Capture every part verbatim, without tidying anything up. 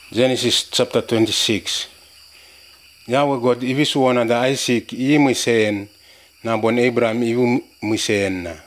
Genesis chapter twenty-six. Yahweh God ivisuona da Isaac i mwiseen na bon Abraham ivu mwiseen na.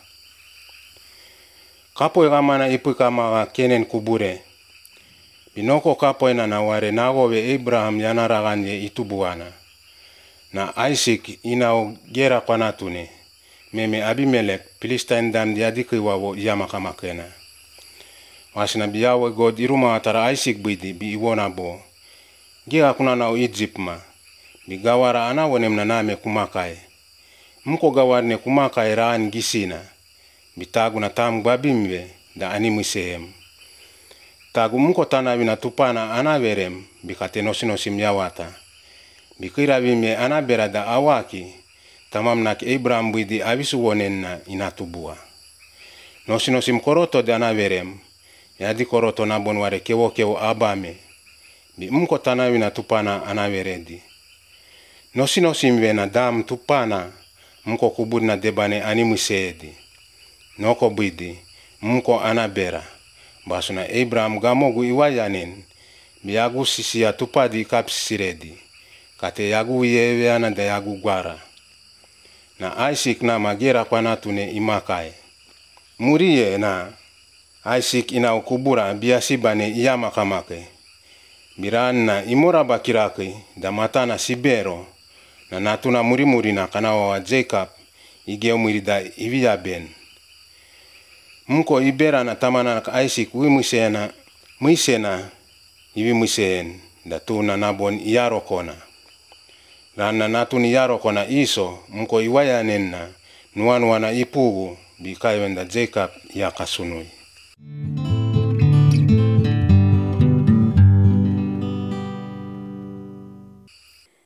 Kapoe kamana ipui kamaga kenen kubure. Binoko kapoe na naware nagowe Abraham yanaraganye itubuana. Na Isaac inao gera kwanatune. Meme Abimelech Philistine dan yadiki wawo yamakamakena. Wasina bi Yahweh God iruma atara Isaac bidi bi iwona bo. Gira kuna nao Egypt ma. Bi gawara ana wonem na name kumakae. Mko gawarne kumakae raan gisina. Bi tagu na tam gbabimwe da animu sehem. Tagu mko tanawi na tupana ana verem bi kate nosinosim yawata. Bi kirawime ana berada awaki tamam nak Abraham bidi avisu wonen na inatubua. Nosinosim koroto de ana verem. Yadi koroto na bonware kewo kewo abame. Bi mko tanawi na tupana anaveredi. Nosi nosi mwe na dam tupana mko kuburi na debane animu seedi. Noko bidi mko anabera. Basu na Abraham gamogu iwayanin. Bi yagu sisi ya tupadi kapsiredi. Kate yagu yewe ana da yagu gwara. Na Isaac na magira kwa natune imakae. Muriye na Isaac ina ukubura biasibane iyama kamake. Biran na imora bakiraki da matana sibero na natuna muri muri na kanawa wa Jacob igeo muri da ivia ben. Mko ibera na tamana na Isaac wi mwisena mwisena ivi mwisen da tuna nabon iyaro kona. Rana natuni yaro kona iso mko iwaya nenna nuanu wana ipugu bikaiwenda Jacob ya kasunui.